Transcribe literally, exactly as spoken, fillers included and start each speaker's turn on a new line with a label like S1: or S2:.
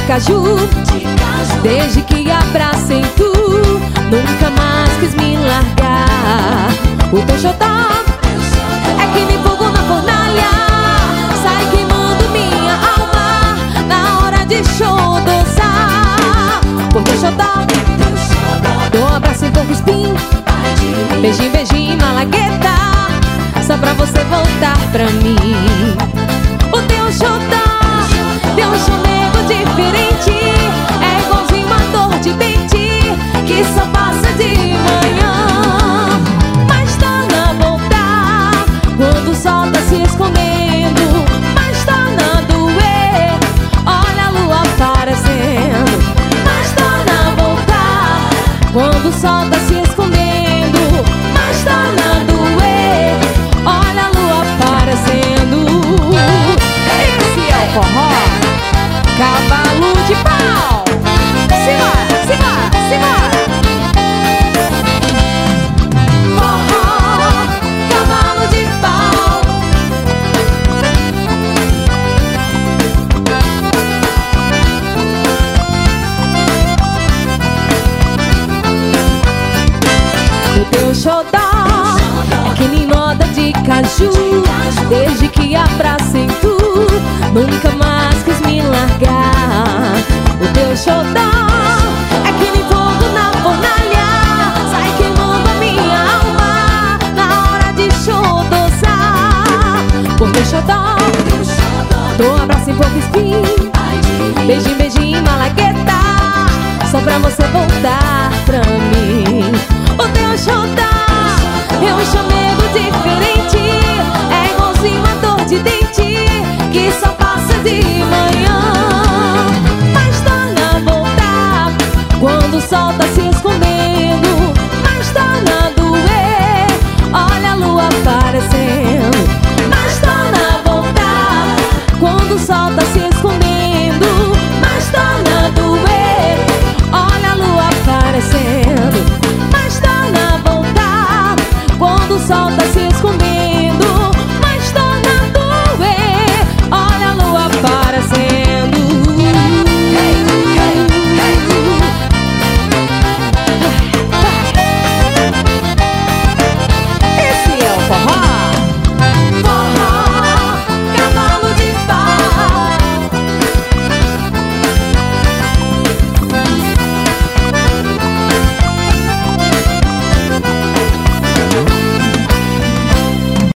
S1: caju, desde que abracei tu, nunca mais quis me largar. O teu xodó é que nem fogo na fornalha, sai queimando minha alma na hora de xodosar. Por teu xodó, dou um abraço em pouco espinho, beijinho, beijinho, malagueta, só pra você voltar pra mim. O teu xodó tem um chamego diferente, é igualzinho uma dor de dente que só passa de manhã, mas torna a voltar quando o sol tá se escondendo, mas torna a doer, olha a lua aparecendo, mas torna a voltar quando o sol tá se escondendo, mas torna a doer, olha a lua aparecendo. Esse é o forró Cavalo de Pau. Simbora, simbora, simbora. Forró Cavalo de Pau. O teu xodó é que nem moda de caju, desde que abracei tu, nunca mais quis me largar. O teu xodó é que nem fogo na fornalha, sai queimando a minha alma na hora de xodosar. Por teu xodó, dou um abraço em pouco espinho, beijinho, beijinho, malagueta, só pra você voltar pra mim. O teu xodó é um chamego diferente, é igualzinho uma dor de dente que só passa de manhã, mas torna a voltar quando o sol tá se escondendo,